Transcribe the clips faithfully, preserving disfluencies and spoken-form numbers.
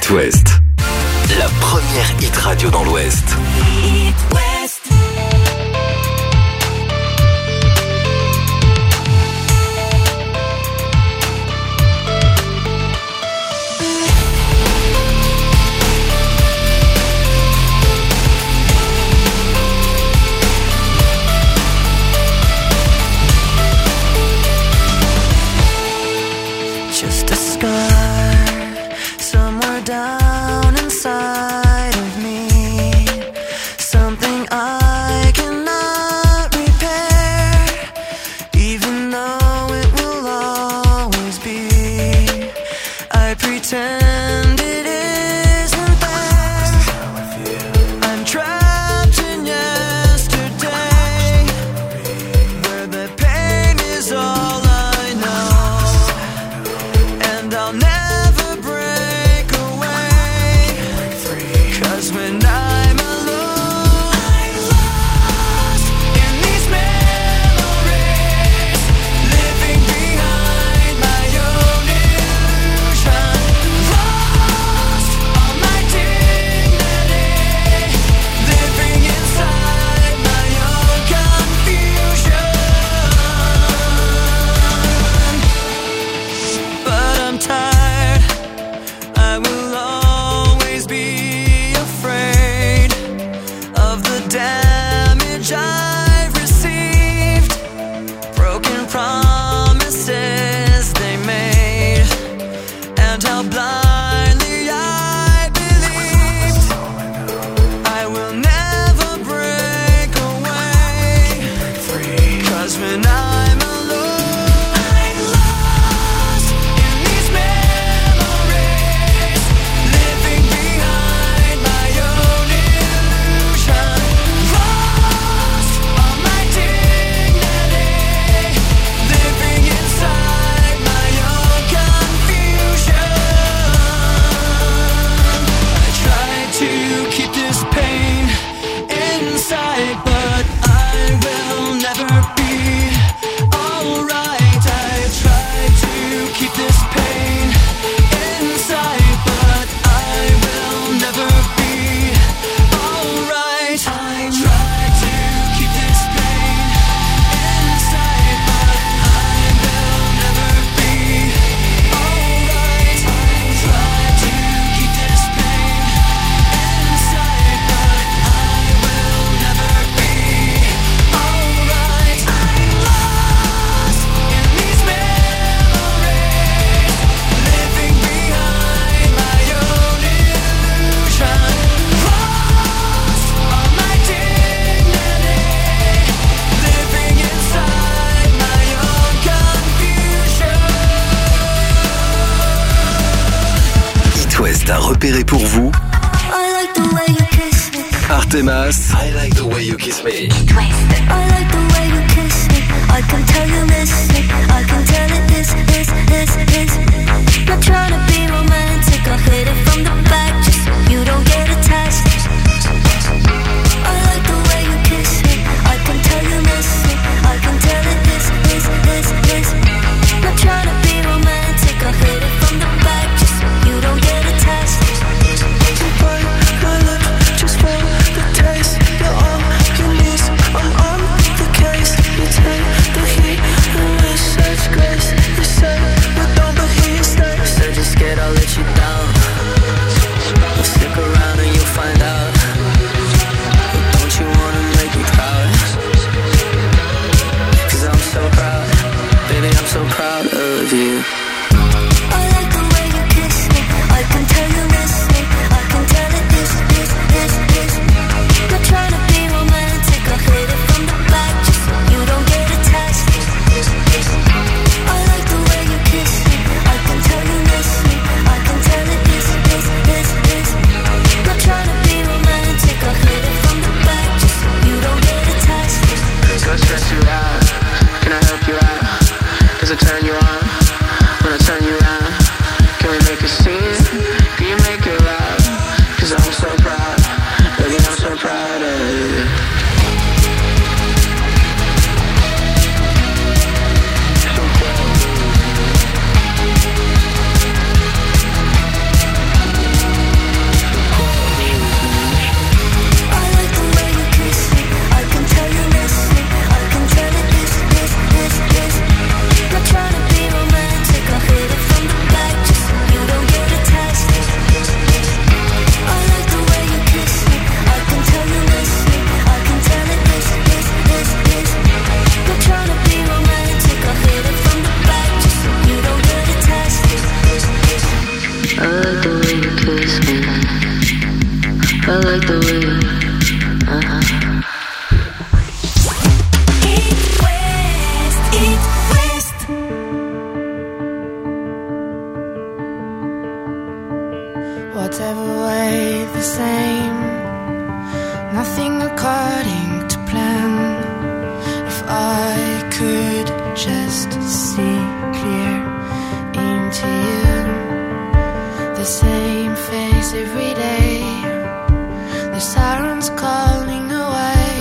It West, la première hit radio dans l'Ouest. It West. Just a scar somewhere down inside of me, something I cannot repair, even though it will always be. I pretend it isn't there. I'm trapped in yesterday, where the pain is all I know, and I'll never break away, 'cause when I'm alone, I'm lost in these memories, living behind my own illusion, lost all my dignity, living inside my own confusion. But I'm tired, I will always be afraid of the damage I've received, broken promises they made, and how blindly I believed. I will never break away, 'cause when I'm alone, I'm lost in these memories, living behind my own illusion, lost all my dignity, living inside my own confusion. I try to keep this pain inside, but I will never be alright. I try to keep this pain inside, but I will never be alright. I try to keep this pain inside, but I will never be alright. I try to keep this pain inside, but I will never be alright. I'm lost in these memories, living behind my own illusion, lost all my dignity, living inside my own confusion. It West a repéré pour vous I like the way you kiss me. Artemas. I like the way you kiss me. I like the way you kiss me. I can tell you miss me. I can tell it is, is, is, is. Not trying to be romantic. I hit it from the back just so you don't get attached. I like the way you kiss me. I can tell you miss me. I can tell it is, is, is, is. Not trying to be romantic. I hit it from the back just so you don't get attached. Bite my lip just for the taste. You're on your knees, I'm on the case. You just to see clear into you. The same face every day. The sirens calling away.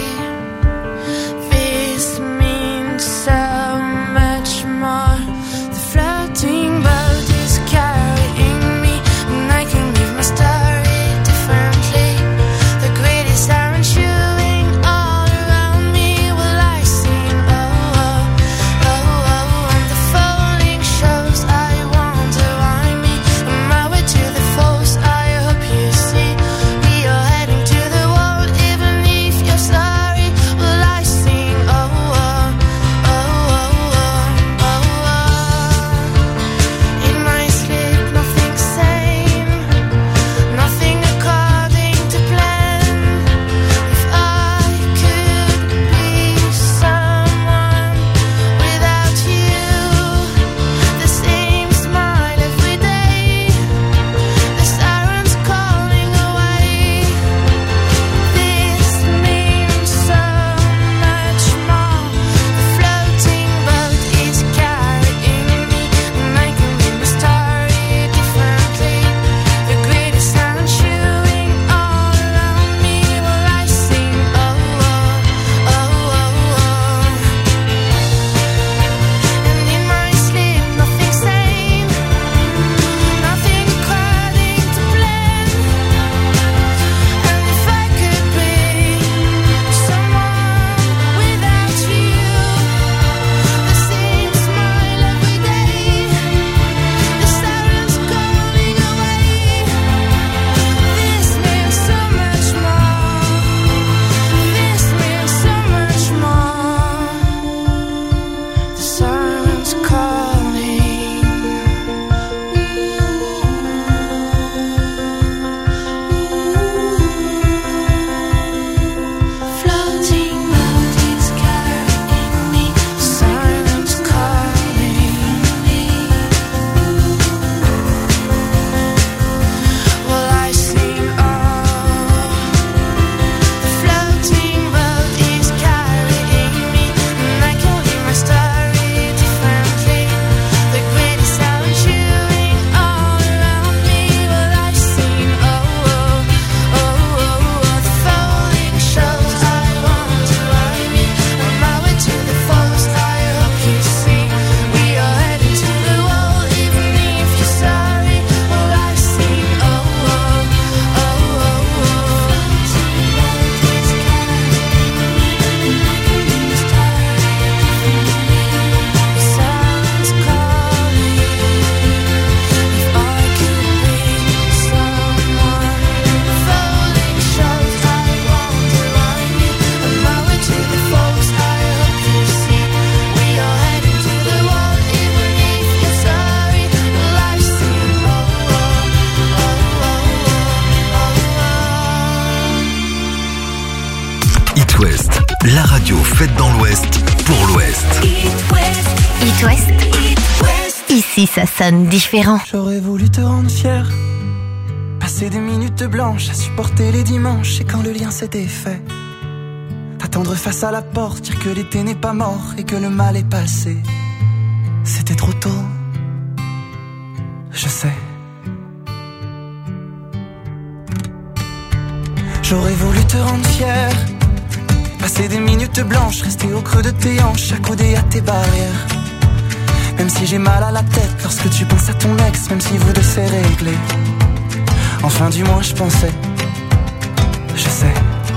This means so much more. The floating boat is carrying me, and I can live my story differently. The greedy siren chewing all around me. Will I sing? Oh, oh, oh, oh. And the falling shows, I wonder why me. On my way to the falls, I hope you see. We are heading to the wall, even if you're sorry. Will I sing? Oh, oh, oh, oh, oh, oh, oh. In my sleep, nothing sane, nothing according to plan. If I could be someone without you, the same smile every day, the sirens calling away. This means so much more. The floating boat is carrying me, and I can live my story differently. The greedy sun chewing all around me. Will I sing? Oh, oh, oh, oh, oh. And in my sleep, nothing sane, nothing according to plan. And if I could be someone without you, the same smile every day, the sirens calling away. This means so much more. This means so much more. The sirens calling. Floating boat is carrying me. Sirens calling me. Will I sing? Oh, the floating boat is carrying me, and I can live my story differently. The greedy sound chewing all around me. Will I sing? Oh, oh, oh, oh, oh. The falling shows, I wonder why me. On my way to the falls, I hope you see. We are heading to the wall, even if you're sorry. Will I sing? Oh, oh, oh, oh, oh. The silence calling. If I could be someone, the falling shows, I wonder why me. On my way to the falls, I hope you see. We are heading to the wall, even if you're sorry. Will I sing? Oh, oh, oh, oh, oh, oh. It West, la radio faite dans l'Ouest pour l'Ouest. It West. Ici, ça sonne différent. J'aurais voulu te rendre fier, passer des minutes blanches à supporter les dimanches. Et quand le lien s'était fait, t'attendre face à la porte, dire que l'été n'est pas mort et que le mal est passé. C'était trop tôt, je sais. J'aurais voulu te rendre fier, passer des minutes blanches, rester au creux de tes hanches, accoudé à tes barrières. Même si j'ai mal à la tête lorsque tu penses à ton ex, même si vous deux c'est réglé. Enfin du moins je pensais, je sais.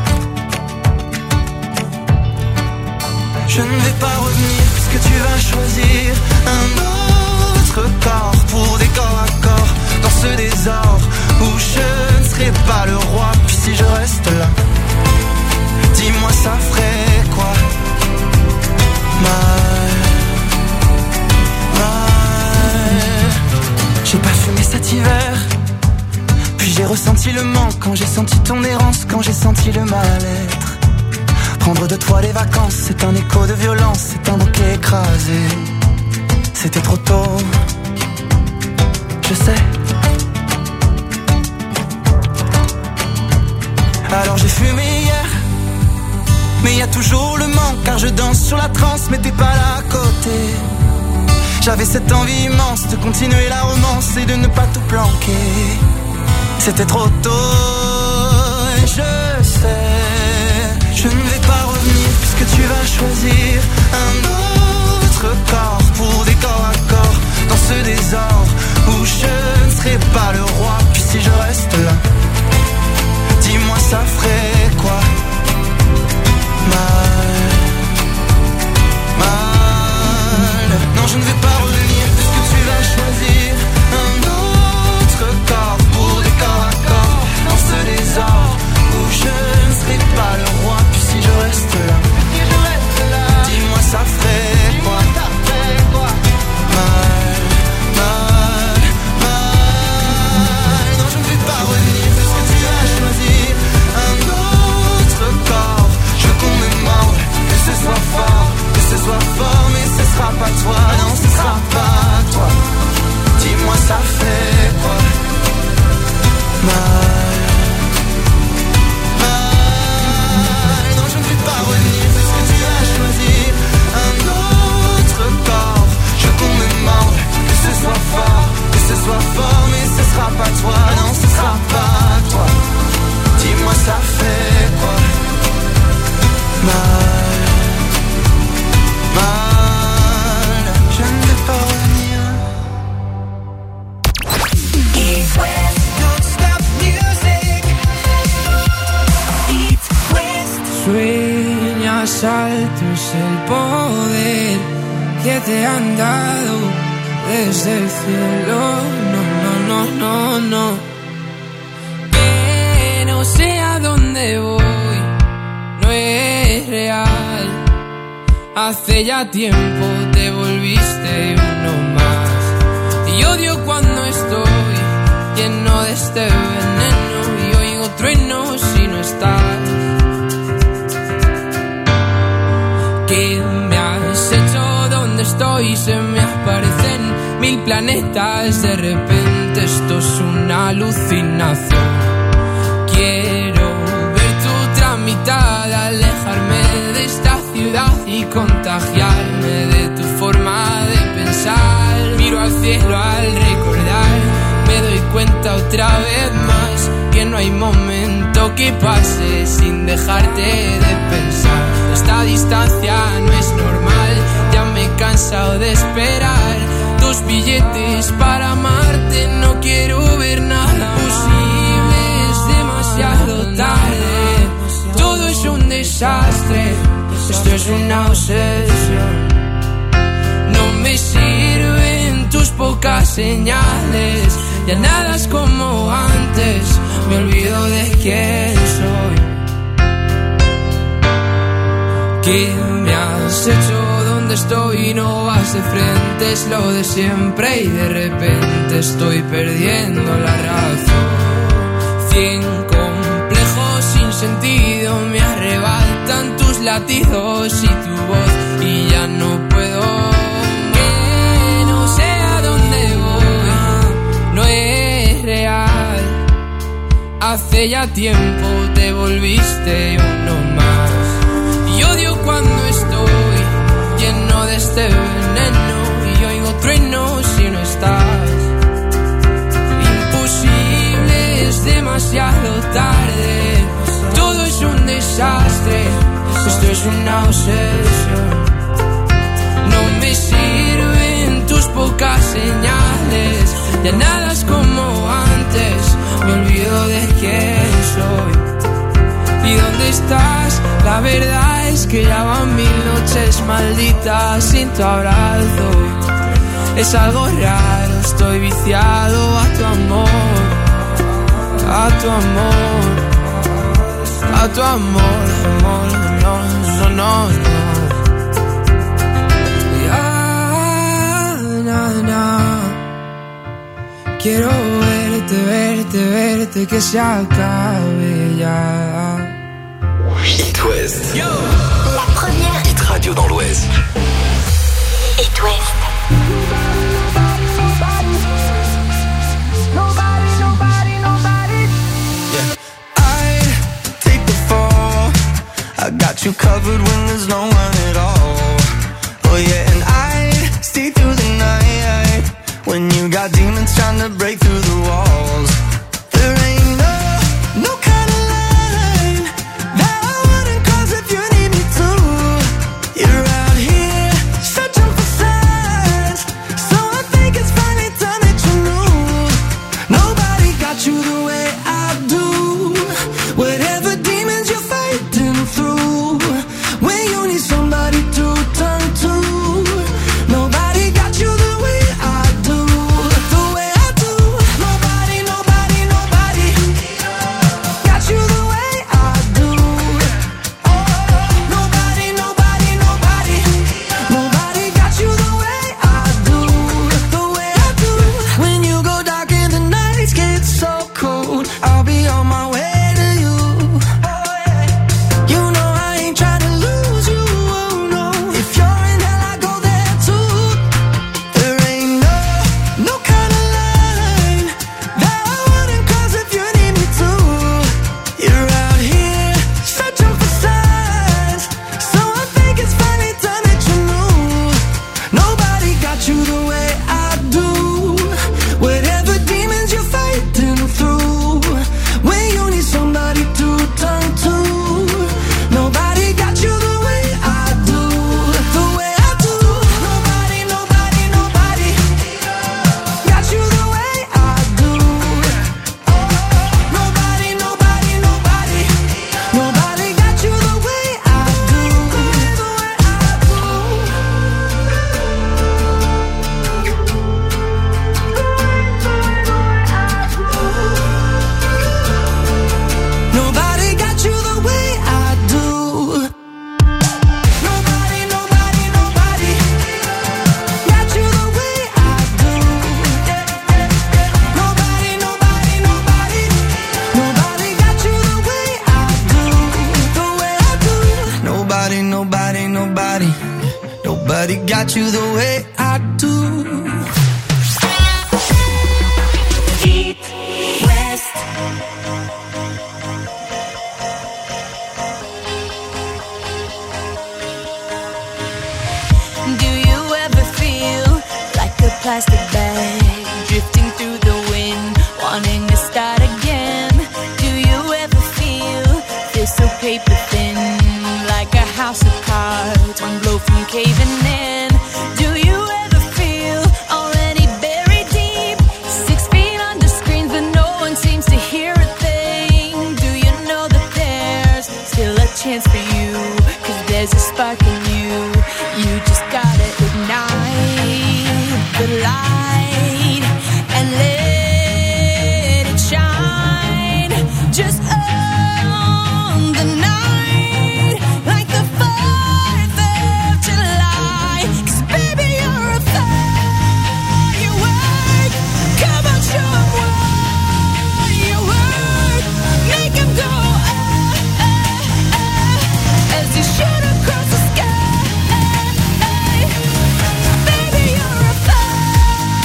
Je ne vais pas revenir puisque tu vas choisir un autre corps pour des corps à corps dans ce désordre où je ne serai pas le roi. Puis si je reste là, dis-moi ça ferait quoi? Mal, mal. J'ai pas fumé cet hiver, puis j'ai ressenti le manque quand j'ai senti ton errance, quand j'ai senti le mal-être. Prendre de toi les vacances, c'est un écho de violence, c'est un bouquet écrasé. C'était trop tôt, je sais. Alors j'ai fumé hier, mais y a toujours le manque, car je danse sur la transe, mais t'es pas là à côté. J'avais cette envie immense de continuer la romance et de ne pas tout planquer. C'était trop tôt et je sais, je ne vais pas revenir puisque tu vas choisir un autre corps pour des corps à corps dans ce désordre où je ne serai pas le roi. Puis si je reste là, dis-moi ça ferait quoi? Mal, mal. Non, je ne vais pas revenir puisque tu vas choisir un autre corps pour des corps à corps dans ce désordre où je ne serai pas le roi. Puis si je reste là, dis-moi ça ferait quoi? Mal, mal, mal. Non, je ne vais pas revenir puisque tu vas choisir un autre corps. Je veux qu'on me morde, que ce soit fort, que ce soit fort, mais ce sera pas toi, non, ce sera pas toi. Dis-moi ça fait quoi? Mal, mal. Non, je ne vais pas revenir puisque tu vas choisir un autre corps. Je veux qu'on me morde, que ce soit fort, que ce soit fort, mais ce sera pas toi, non, ce sera pas toi. Dis-moi ça fait quoi? Mal, mal. Je ne vais pas revenir. East West, don't stop music. East West. Sueñas alto es el poder que te han dado desde el cielo. No, no, no, no, no. Que no sé a dónde voy, no es real. Hace ya tiempo te volviste uno más. Y odio cuando estoy lleno de este veneno y oigo truenos si no estás. ¿Qué me has hecho? ¿Dónde estoy? Se me aparecen mil planetas. De repente esto es una alucinación. Quiero ver tu tramitada, alejarme de esta ciudad y contagiarme de tu forma de pensar. Miro al cielo al recordar, me doy cuenta otra vez más que no hay momento que pase sin dejarte de pensar. Esta distancia no es normal, ya me he cansado de esperar tus billetes para amarte. No quiero ver nada posible, es demasiado tarde. Todo es un desastre, esto es una obsesión. No me sirven tus pocas señales, ya nada es como antes, me olvido de quién soy. ¿Qué me has hecho? ¿Dónde estoy? No vas de frente, es lo de siempre y de repente estoy perdiendo la razón. Cien complejos sin sentido me arrebatan tus latidos y tu voz y ya no puedo. Que no sé a dónde voy, no es real. Hace ya tiempo te volviste uno más. Y odio cuando estoy lleno de este veneno y oigo truenos si no estás. Imposible, es demasiado tarde. Todo es un desastre, esto es una obsesión. No me sirven tus pocas señales, ya nada es como antes, me olvido de quién soy. ¿Y dónde estás? La verdad es que ya van mil noches malditas sin tu abrazo. Es algo raro, estoy viciado a tu amor, a tu amor, a tu amor, amor, no, no, no, no. Ya, na, na. Quiero verte, verte, verte, que se acabe ya. It West. La première Hit Radio dans l'Ouest. It West. I got you covered when there's no one at all. Oh yeah, and I'd stay through the night when you got demons trying to break through the walls. There ain't no, no kind of line that I wouldn't cross if you need me to. You're out here searching for signs, so I think it's finally time that you knew. Nobody got you the way I do. Whatever demons you're fighting through, when you need somebody to turn to, nobody got you the way I do, the way I do. Nobody, nobody, nobody got you the way I do. Nobody, nobody, nobody, nobody got you the way I do, the way I do. When you go dark and the nights get so cold, I'll be on my way. Got you the way I do. It West. Do you ever feel like a plastic bag drifting through the wind, wanting to start again? Do you ever feel this so paper thin, like a house of cards, one blow from caving in? Chance for you, 'cause there's a spark in you. You just gotta ignite the light and let it shine. Just on the night, like the fourth of July. 'Cause baby, you're a firework. Come on, show 'em what you work. Make 'em go. Shoot across the sky. Baby, you're a firework.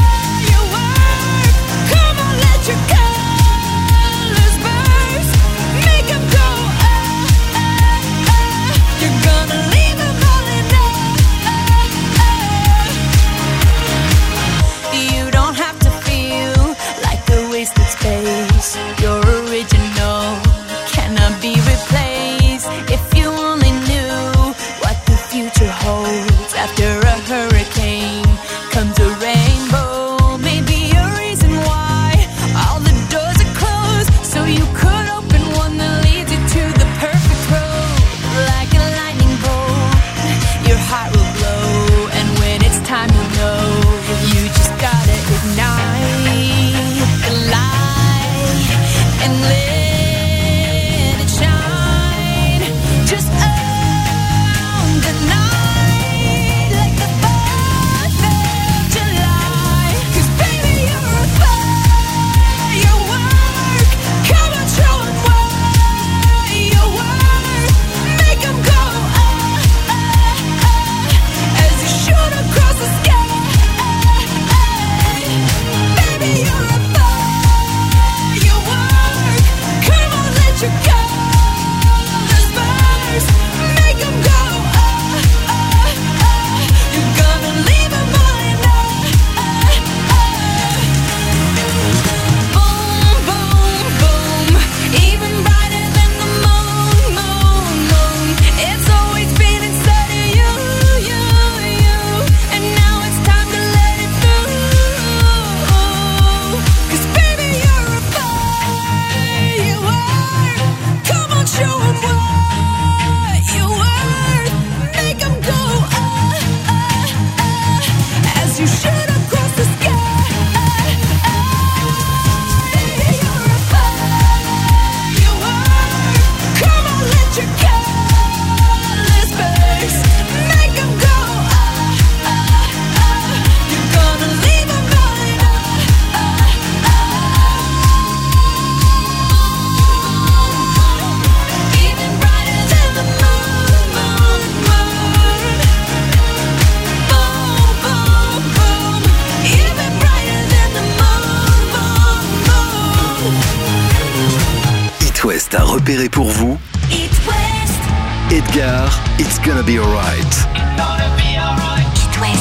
a repéré pour vous It West. Edgar, It's Gonna Be Alright. It West.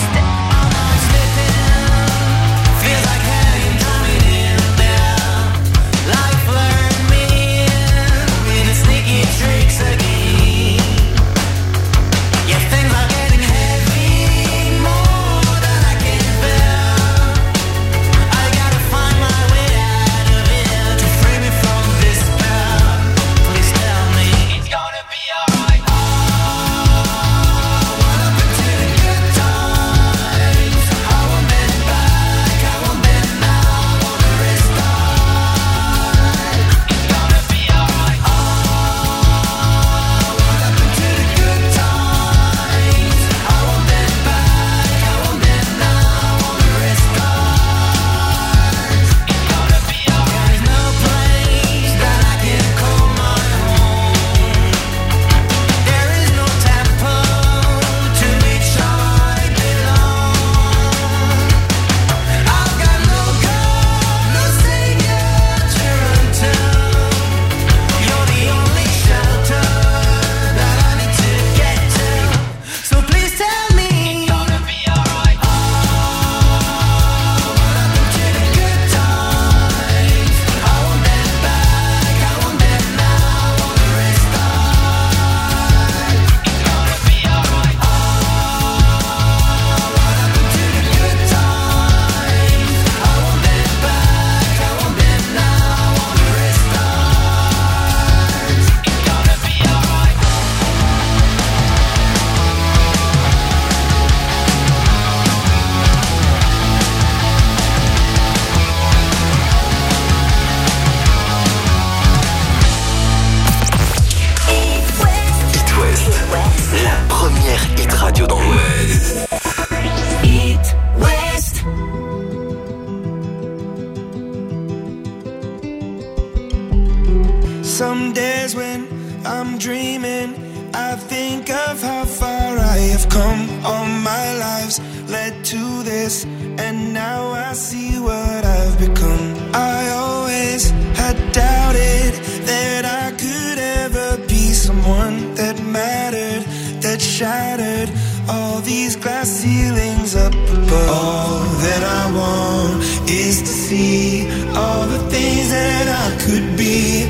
Some days when I'm dreaming, I think of how far I have come. All my lives led to this, and now I see what I've become. I always had doubted that I could ever be someone that mattered, that shattered all these glass ceilings up above. All that I want is to see all the things that I could be.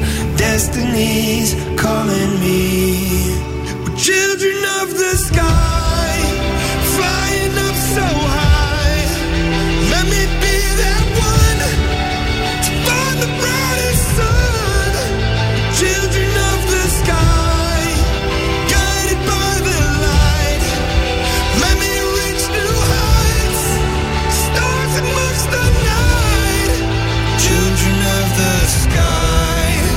Destiny's calling me. We're children of the sky, flying up so high. Let me be that one to find the brightest sun. Children of the sky, guided by the light. Let me reach new heights, stars amongst the night. Children of the sky.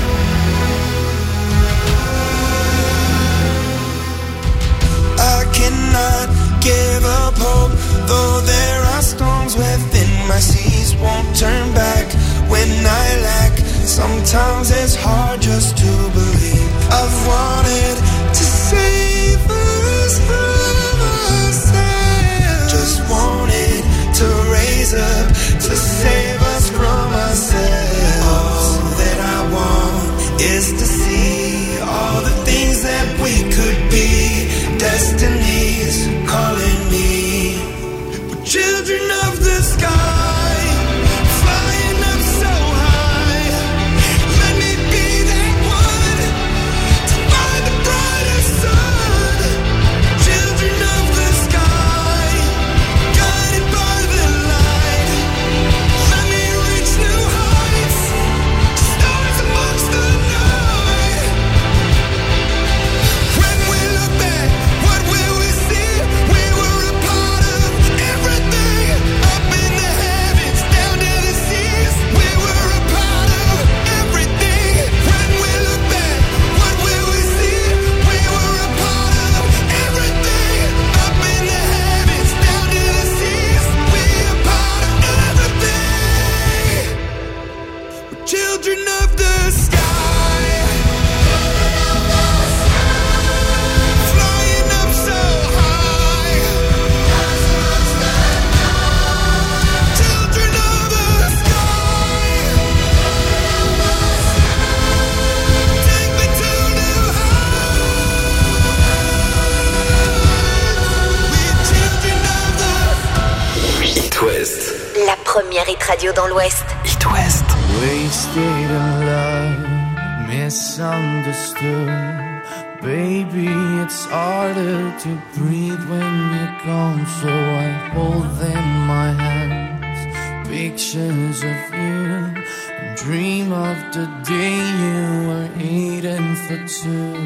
I cannot give up hope, though there are storms within my seas. Won't turn back when I lack. Sometimes it's hard just to believe. I've wanted to save us from ourselves. Just wanted to raise up to save us from ourselves. All that I want is to see all the things that we could be. Destiny's calling me. We're children of the sky, flying up so high. Let me be that one to find the brightest sun. Children of the sky, guided by the light. Let me reach new heights, stars amongst the night. When we look back, what will we see? We were a part of everything. première hit radio dans l'Ouest. It West. Wasted in love, misunderstood. Baby, it's harder to breathe when you're gone, so I hold in my hands pictures of you and dream of the day you were eating for two.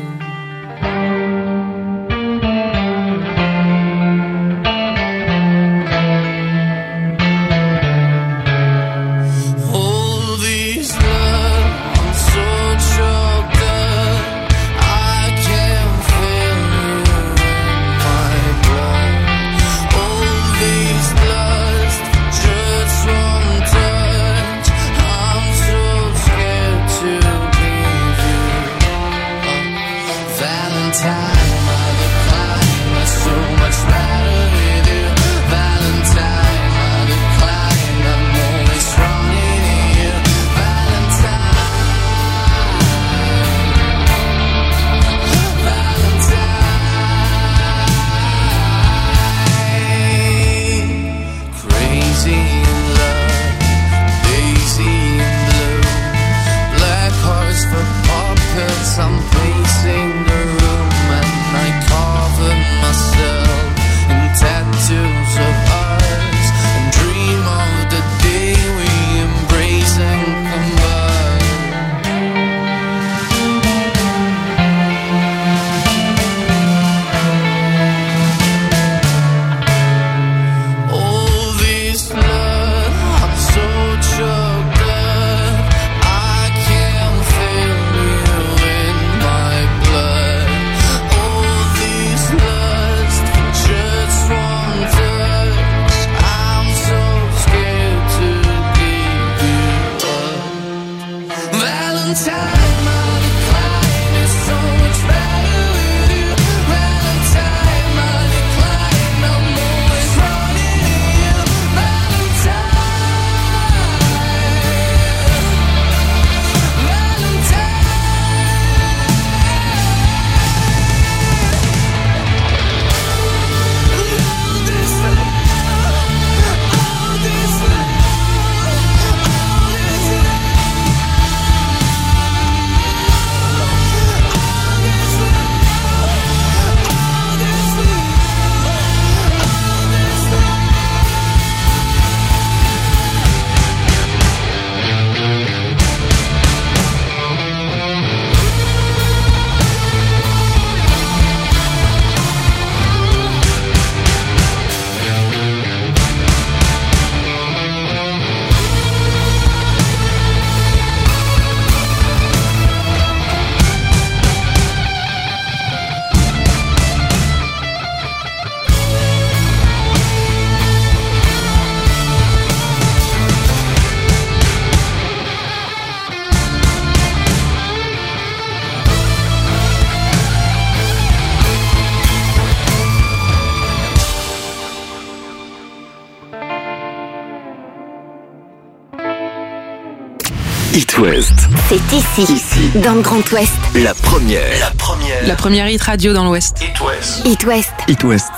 It West. C'est ici, ici, dans le Grand Ouest. La première. La première. La première hit radio dans l'Ouest. It West. It West. It West.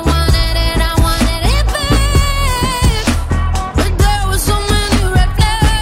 There were so many red flags.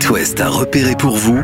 East West a repéré pour vous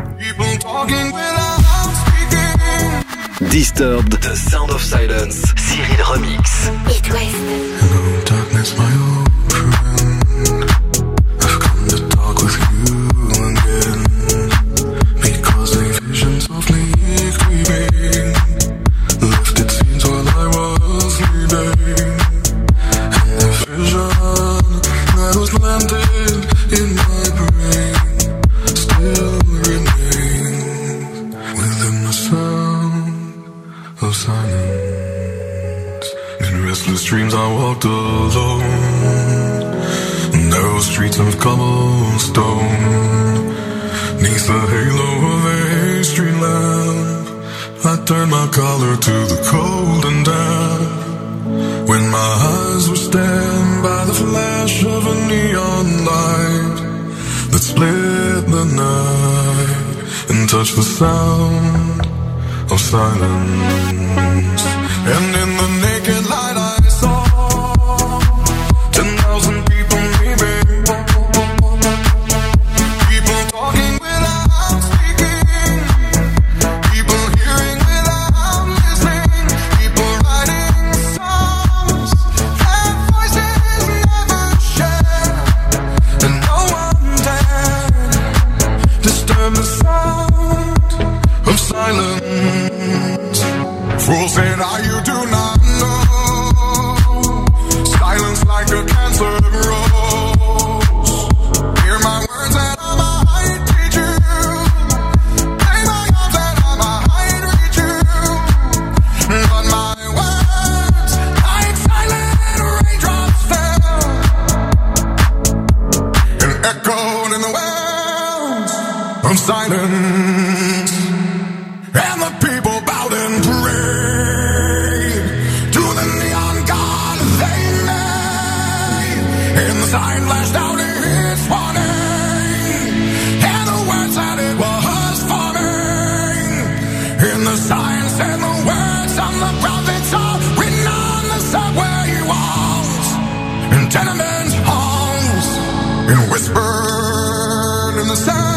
Disturbed, The Sound of Silence, Cyril Remix. East West. Hello, darkness, my old friend. I've come to talk with you again. Because a vision softly creeping left its scenes while I was sleeping. And the vision that was planted in my brain still remains within the sound of silence. In restless dreams I walked alone, narrow streets of cobblestone. Neath the halo of a street lamp, I turned my collar to the cold and damp. When my eyes were stabbed by the flash of a neon light that split the night and touched the sound of silence. And in the naked light I saw ten thousand people leaving, people talking without speaking, people hearing without listening, people writing songs that voices never share, and no one dared disturb the sound of silence. Fools say now you do not know, silence like a cancer grows. Hear my words and I might teach you, play my arms and I might reach you, but my words like silent raindrops fell and echoed in the wells of silence. And the people bowed and prayed to the neon god they made. And the sign flashed out its warning, and the words that it was forming. And the sign said the words of the prophets are written on the subway walls, in tenement halls, and whispered in the sound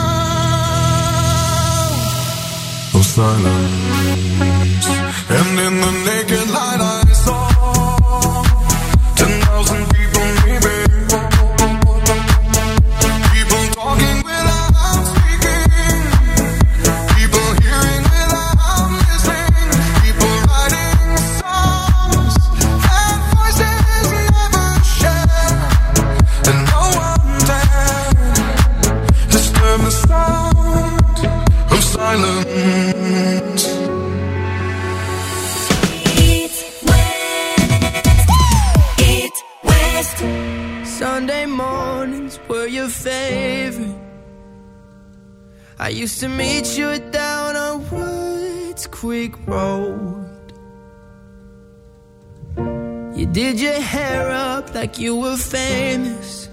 of silence. And in the naked light I saw ten thousand people leaving, people talking without speaking, people hearing without listening, people writing songs that voices never share, and no one dared disturb the sound of silence. Sunday mornings were your favorite. I used to meet you down on Woods Creek Road. You did your hair up like you were famous,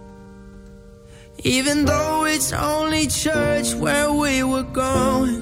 even though it's only church where we were going.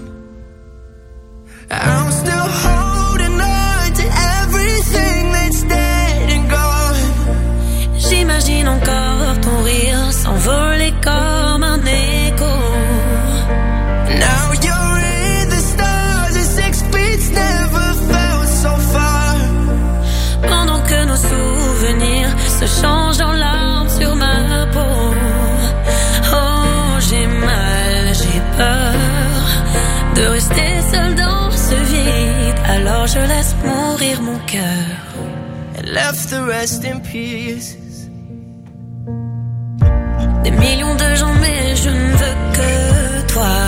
I'm still holding on to everything that's dead and gone. J'imagine encore ton rire s'envoler comme un écho. Now you're in the stars and six feet never felt so far. Pendant que nos souvenirs se changent en larmes sur ma peau. Oh, j'ai mal, j'ai peur de rester seule dans ce vide. Alors je laisse mourir mon cœur and left the rest in peace. Des millions de gens, mais je ne veux que toi.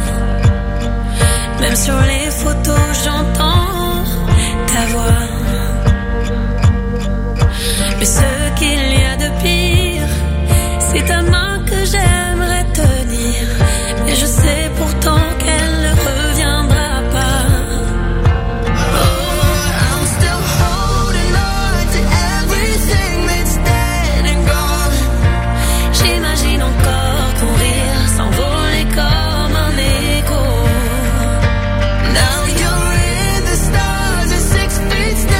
Même sur les photos, j'entends ta voix. Mais ce qu'il y a de pire, c'est ta main que j'aimerais tenir. Mais je sais pourtant qu'elle ne reviendra pas. Oh, I'm still holding on to everything that's dead and gone. J'imagine encore ton rire s'envoler comme un écho. Now you're in the stars and six feet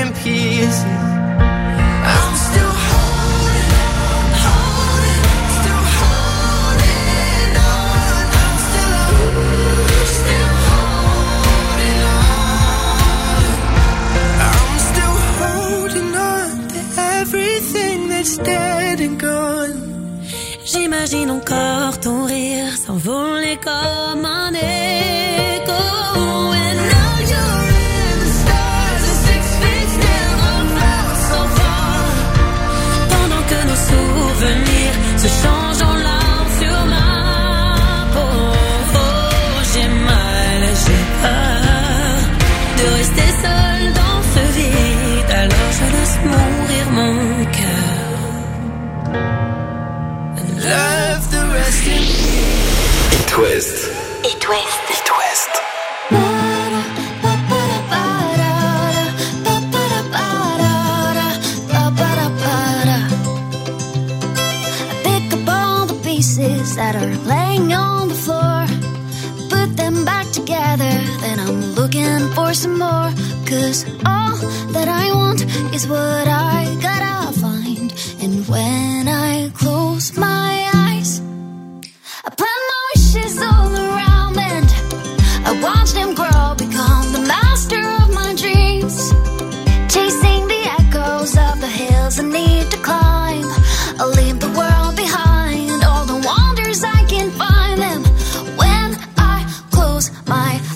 in pieces. I'm still holding on, holding, still holding on. I'm still, still holding on. I'm still holding on to everything that's dead and gone. J'imagine encore ton rire s'envoler comme un écho. And now you're in the stars, and six feet still on fire so far. Pendant que nos souvenirs se changent en larmes sur ma peau. Oh, j'ai mal, j'ai peur de rester seule dans ce vide. Alors je laisse mourir mon cœur. Love the rest in It West. It West. It West. Pick up all the pieces that are laying on the floor, put them back together, then I'm looking for some more. Cause all that I want is what I gotta find. And when I close my eyes, I plant my wishes all around and I watch them grow, become the master of my dreams, chasing the echoes of the hills I need to climb. I'll leave the world behind, all the wonders I can find them when I close my eyes.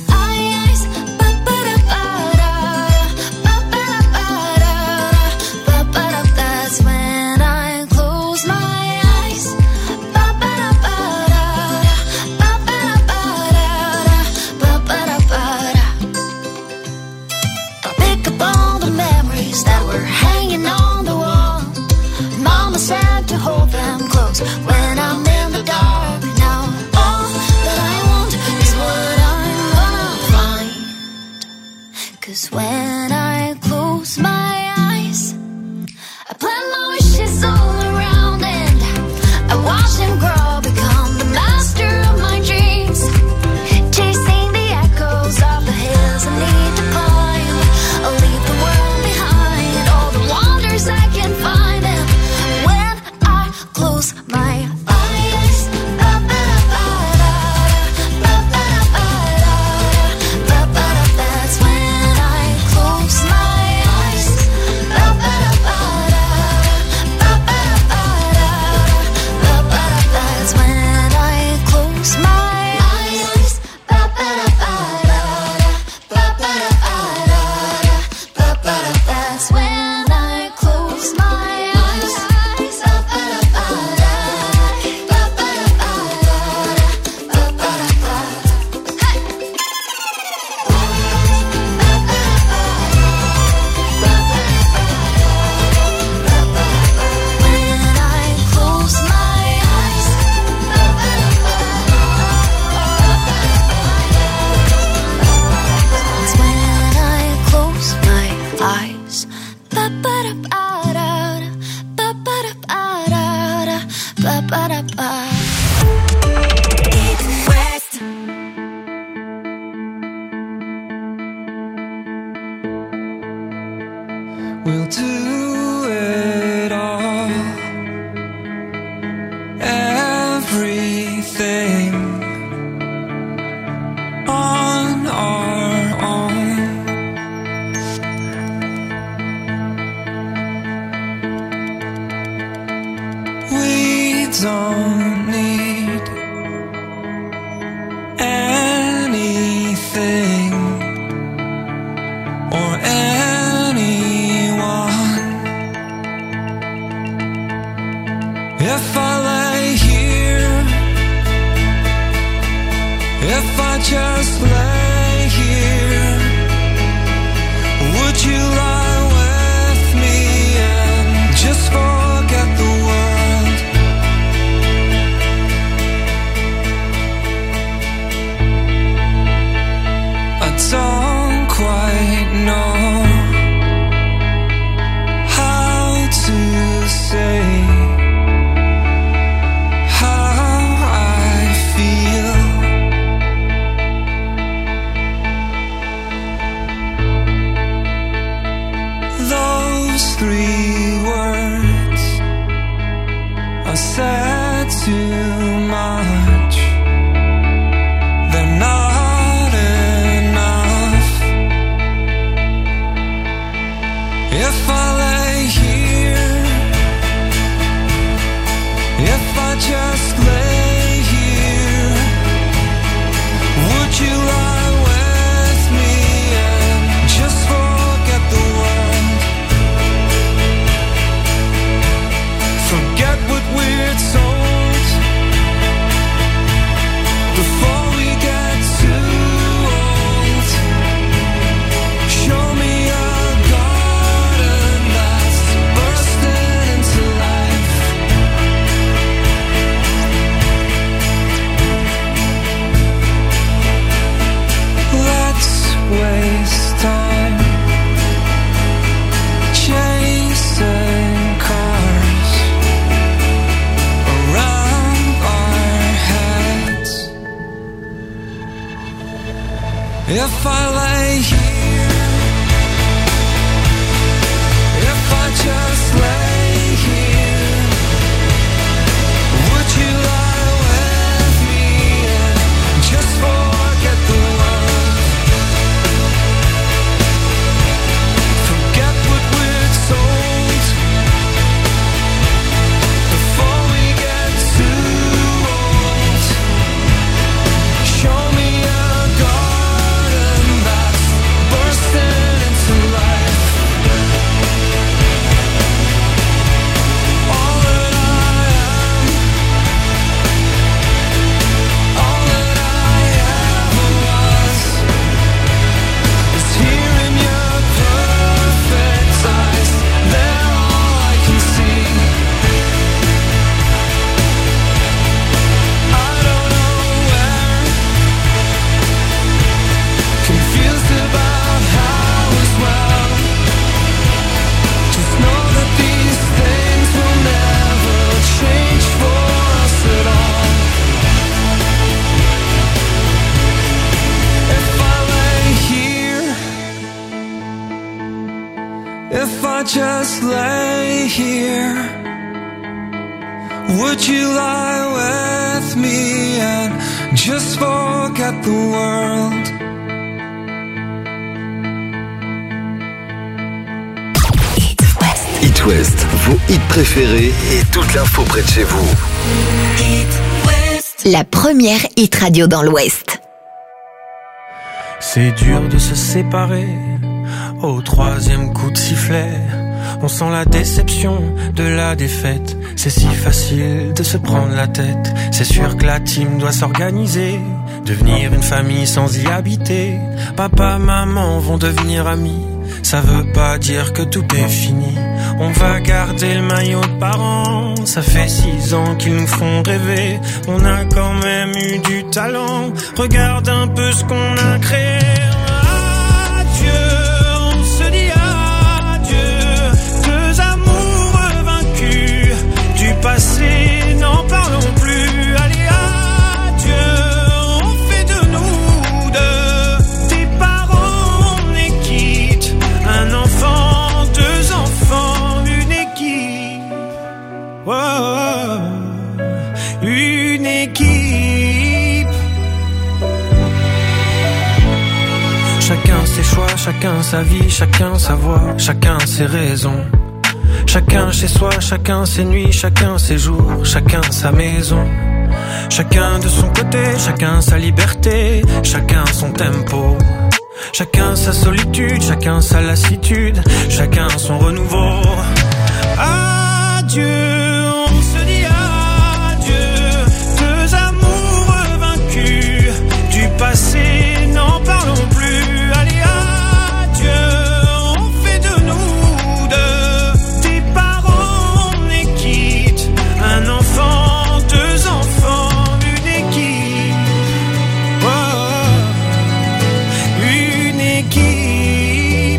That's when I close my eyes. I pick up all the memories that were hanging on the wall. Mama said to hold them close when I'm in the dark. Now all that I want is what I'm gonna find. Cause when I close my eyes, I plant my wishes all around and I watch them grow, become the master of my dreams, chasing the echoes of the hills I need to climb. I'll leave the world behind, all the wonders I can find them when I close my eyes. That's when I close my eyes. That's when I close my eyes. That's when I close my eyes. When I close my eyes. That's when I close my eyes. Ba-ba-da-ba-da-da, ba-ba-da-ba-da-da, ba-ba-da-ba. It West. We'll do it all. Everything on our own. We don't need anything or anyone. If I lay here, if I just lay here, would you lie with me and just forget the world? I don't quite know how to say how I feel. before we get too old. Show me a garden that's bursting into life. Let's waste time chasing cars around our heads. If I lay here, if I just lay here, would you lie with me and just forget the world? Forget what we're told before we get too old. Show me a garden that's bursting into life. All that I am, all that I ever was, is here in your perfect eyes. They're all I can see. I don't know where, confused about how as well. Just know that these things will never change for us at all. If I lay here, if I just lay here, would you lie with me and just forget the world? It West, vos hits préférés et toute l'info près de chez vous. La première hit radio dans l'Ouest. C'est dur de se séparer au troisième coup de sifflet. On sent la déception de la défaite. C'est si facile de se prendre la tête. C'est sûr que la team doit s'organiser, devenir une famille sans y habiter. Papa, maman vont devenir amis. Ça veut pas dire que tout est fini. On va garder le maillot de parents. Ça fait six ans qu'ils nous font rêver. On a quand même eu du talent. Regarde un peu ce qu'on a créé. Adieu, on se dit adieu. Deux amours vaincus. Du passé, n'en parlons plus. Allez, adieu, on fait de nous deux des parents, on est quitte. Un enfant, deux enfants, une équipe. Oh, une équipe. Chacun ses choix, chacun sa vie, chacun sa voix, chacun ses raisons. Chacun chez soi, chacun ses nuits, chacun ses jours, chacun sa maison. Chacun de son côté, chacun sa liberté, chacun son tempo. Chacun sa solitude, chacun sa lassitude, chacun son renouveau. Adieu, on se dit adieu. Deux amours vaincus. Du passé, n'en parlons plus. Allez, adieu, on fait de nous deux des parents, on est quitte. Un enfant, deux enfants, une équipe. Oh, une équipe.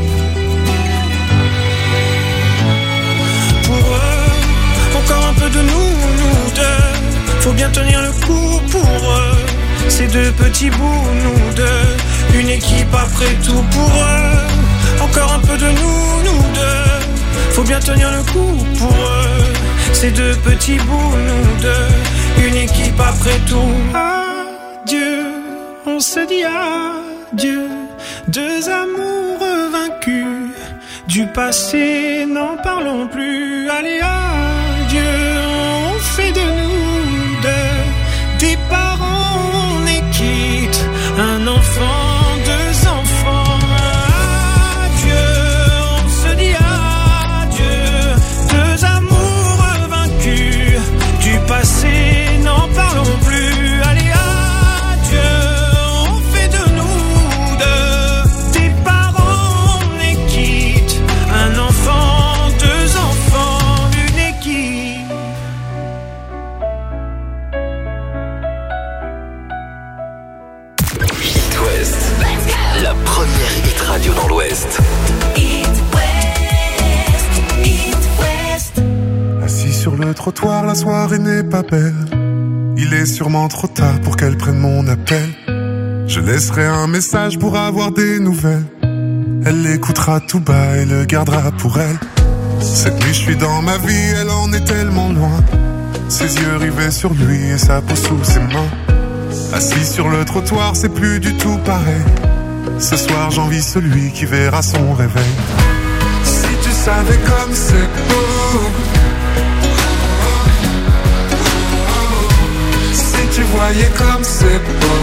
Pour eux, encore un peu de nous, nous deux. Faut bien tenir le coup pour eux. Ces deux petits bouts, nous deux. Une équipe après tout pour eux. Encore un peu de nous, nous deux. Faut bien tenir le coup pour eux. Ces deux petits bouts, nous deux. Une équipe après tout. Adieu, on se dit adieu. Deux amours vaincus. Du passé, n'en parlons plus. Allez, adieu, on fait de nous deux des parents, on est quitte. Un enfant, deux enfants. Adieu, on se dit adieu. Deux amours vaincus. Du passé, n'en parlons plus. Allez, adieu. première hit radio dans l'Ouest. It West, It West. Assis sur le trottoir, la soirée n'est pas belle. Il est sûrement trop tard pour qu'elle prenne mon appel. Je laisserai un message pour avoir des nouvelles. Elle l'écoutera tout bas et le gardera pour elle. Cette nuit je suis dans ma vie, elle en est tellement loin. Ses yeux rivés sur lui et sa peau sous ses mains. Assis sur le trottoir, c'est plus du tout pareil. Ce soir j'envie celui qui verra son réveil. Si tu savais comme c'est beau, si tu voyais comme c'est beau.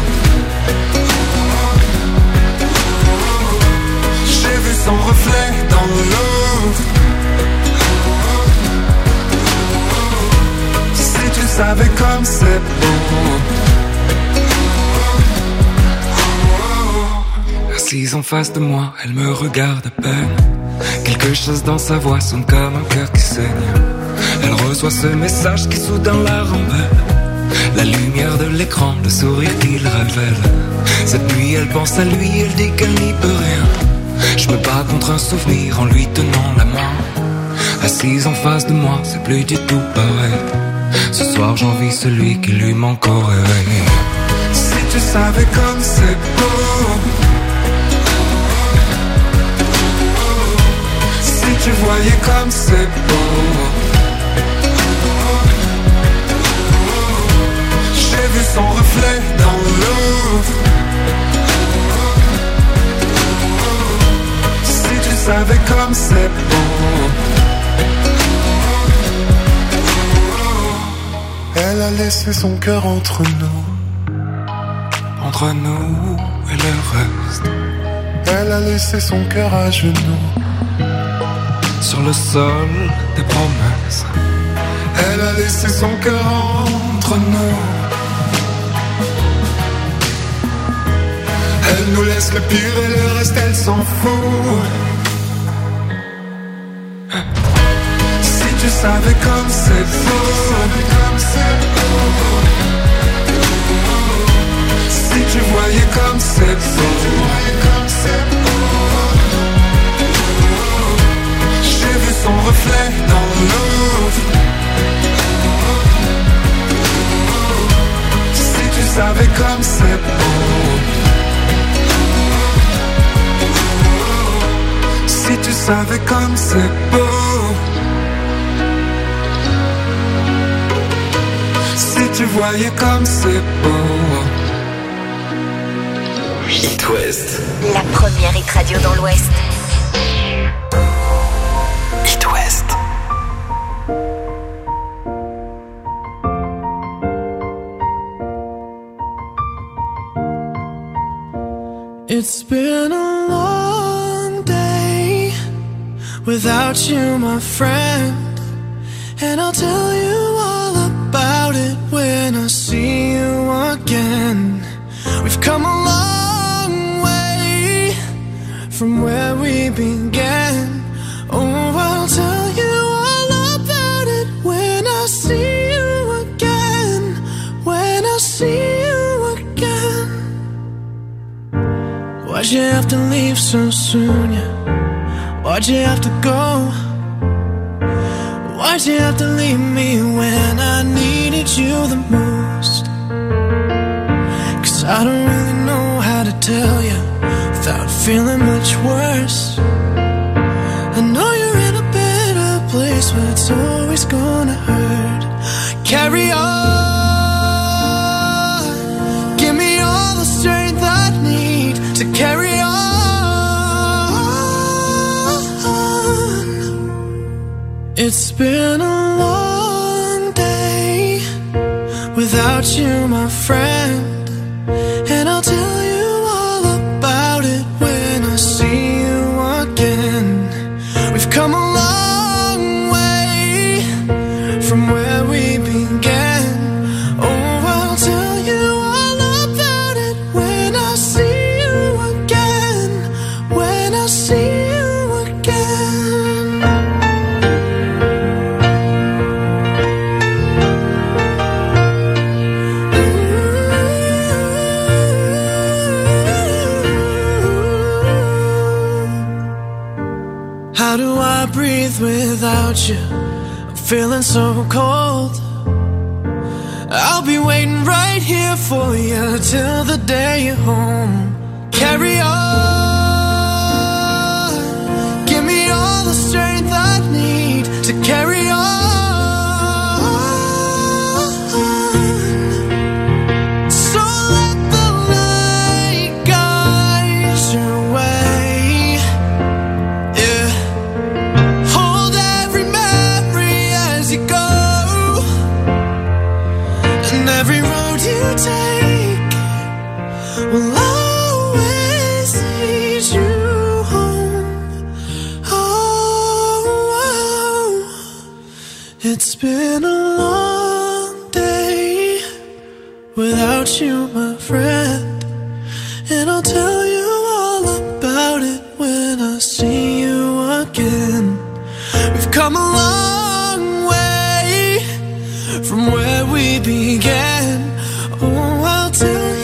J'ai vu son reflet dans l'eau. Si tu savais comme c'est beau. Assise en face de moi, elle me regarde à peine. Quelque chose dans sa voix sonne comme un cœur qui saigne. Elle reçoit ce message qui soudain la rembelle. La lumière de l'écran, le sourire qu'il révèle. Cette nuit elle pense à lui, elle dit qu'elle n'y peut rien. Je me bats contre un souvenir en lui tenant la main. Assise en face de moi, c'est plus du tout pareil. Ce soir j'envie celui qui lui manque au réveil. Si tu savais comme c'est beau. Si tu voyais comme c'est beau. J'ai vu son reflet dans l'eau. Si tu savais comme c'est beau. Elle a laissé son cœur entre nous. Entre nous et le reste. Elle a laissé son cœur à genoux. Sur le sol des promesses. Elle a laissé son cœur entre nous. Elle nous laisse le pire et le reste elle s'en fout. Si tu savais comme c'est beau. Si tu voyais comme c'est beau. J'ai vu son reflet dans l'eau. Si tu savais comme c'est beau. Si tu savais comme c'est beau. Si tu voyais comme c'est beau. It West. La première hit radio dans l'Ouest. It West. It's been a long day without you, my friend. And I'll tell you all about it when I see you again. We've come a long way from where we began. Oh, I'll tell you all about it when I see you again. When I see you again. Why'd you have to leave so soon? Yeah? Why'd you have to go? Why'd you have to leave me when I needed you the most? Cause I don't really know how to tell you without feeling much worse. I know you're in a better place, but it's always gonna hurt. Carry on. Give me all the strength I need to carry on. It's been a long day without you, my friend. And I'll tell you all about it when I see you again. We've come a long way from where we began. Oh, I'll tell you all about it when I see you again. When I see you again. Ooh. without you, I'm feeling so cold. I'll be waiting right here for you till the day you're home. Carry on, give me all the strength I need to carry on. So let the light guide your way. Yeah, hold every memory as you go. And every road you take will always lead you home. Oh, oh, it's been a long day without you, my friend, and I'll tell you all about it when I see you again. We've come a long way from where we began. Oh, I'll tell you